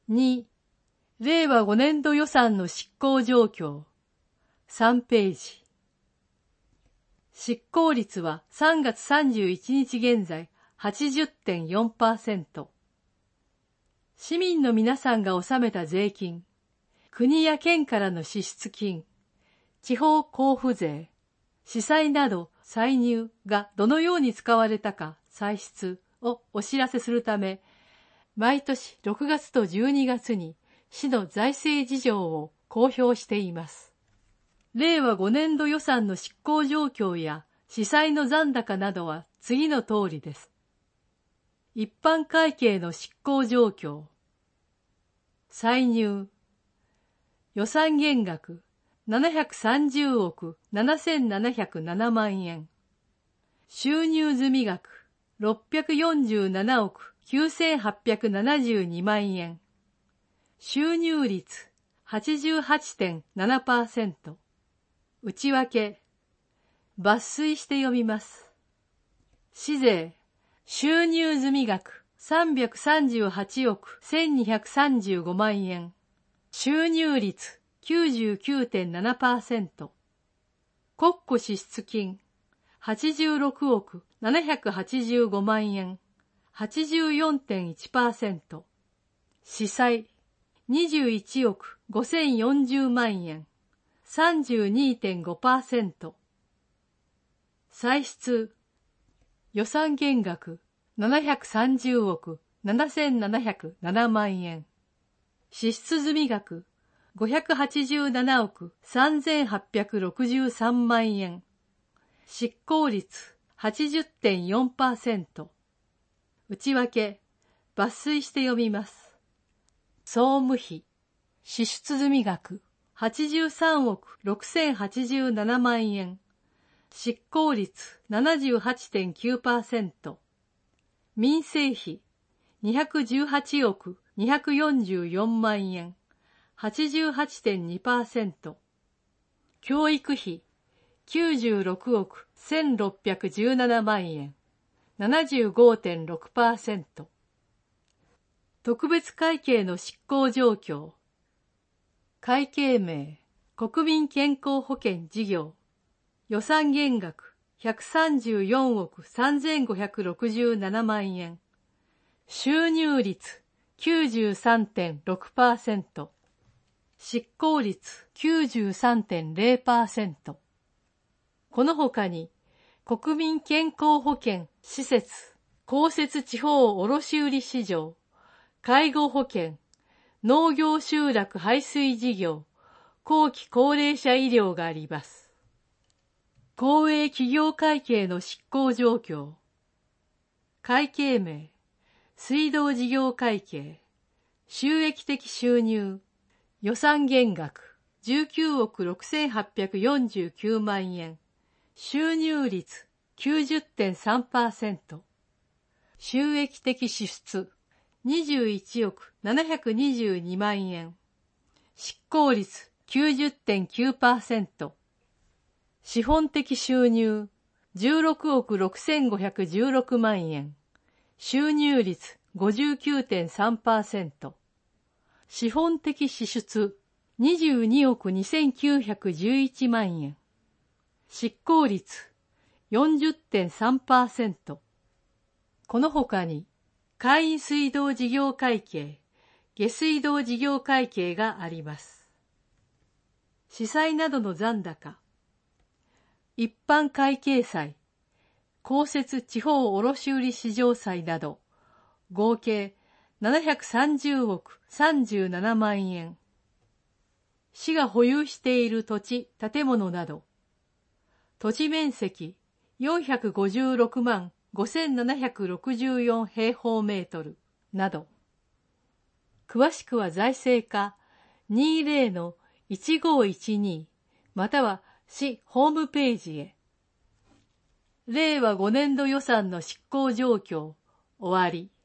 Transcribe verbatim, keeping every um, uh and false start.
に、れいわごねんど予算の執行状況。さんページ。執行率はさんがつさんじゅういちにち現在 はちじゅってんよんパーセント。市民の皆さんが納めた税金、国や県からの支出金、地方交付税、司祭など歳入がどのように使われたか歳出をお知らせするため、毎年ろくがつとじゅうにがつに市の財政事情を公表しています。れいわごねんど予算の執行状況や司祭の残高などは次の通りです。一般会計の執行状況。歳入。予算減額ななひゃくさんじゅうおくななせんななひゃくななまんえん。収入済額ろっぴゃくよんじゅうななおくきゅうせんはっぴゃくななじゅうにまんえん。収入率 はちじゅうはちてんななパーセント。内訳。抜粋して読みます。市税。収入済額さんびゃくさんじゅうはちおくせんにひゃくさんじゅうごまんえん。収入率 きゅうじゅうきゅうてんななパーセント。国庫支出金はちじゅうろくおくななひゃくはちじゅうごまんえん。はちじゅうよんてんいちパーセント。司祭にじゅういちおくごせんよんじゅうまんえん。さんじゅうにてんごパーセント。歳出。予算減額ななひゃくさんじゅうおくななせんななひゃくななまんえん。支出済額ごひゃくはちじゅうななおくさんぜんはっぴゃくろくじゅうさんまんえん。執行率 はちじゅってんよんパーセント。内訳。抜粋して読みます。総務費。支出済額はちじゅうさんおくろくせんはちじゅうななまんえん。執行率 ななじゅうはちてんきゅうパーセント。民生費にひゃくじゅうはちおくにひゃくよんじゅうよんまんえん。はちじゅうはちてんにパーセント。教育費きゅうじゅうろくおくせんろっぴゃくじゅうななまんえん。ななじゅうごてんろくパーセント。特別会計の執行状況。会計名、国民健康保険事業。予算減額ひゃくさんじゅうよんおくさんぜんごひゃくろくじゅうななまんえん。収入率 きゅうじゅうさんてんろくパーセント。執行率 きゅうじゅうさんてんぜろパーセント。この他に、国民健康保険施設、公設地方卸売市場、介護保険、農業集落排水事業、後期高齢者医療があります。公営企業会計の執行状況。会計名、水道事業会計、収益的収入、予算減額じゅうきゅうおくろくせんはっぴゃくよんじゅうきゅうまんえん。収入率 きゅうじゅってんさんパーセント。収益的支出にじゅういちおくななひゃくにじゅうにまんえん。執行率 きゅうじゅってんきゅうパーセント。資本的収入じゅうろくおくろくせんごひゃくじゅうろくまんえん。収入率 ごじゅうきゅうてんさんパーセント。資本的支出にじゅうにおくにせんきゅうひゃくじゅういちまんえん。執行率 よんじゅってんさんパーセント。この他に、簡易水道事業会計、下水道事業会計があります。司祭などの残高。一般会計歳、公設地方卸売市場歳など、合計ななひゃくさんじゅうおくさんじゅうななまんえん。市が保有している土地、建物など、土地面積よんひゃくごじゅうろくまんごせんななひゃくろくじゅうよん平方メートルなど、詳しくは財政課 にじゅうのいちごいちに または市ホームページへ。れいわごねんど予算の執行状況終わり。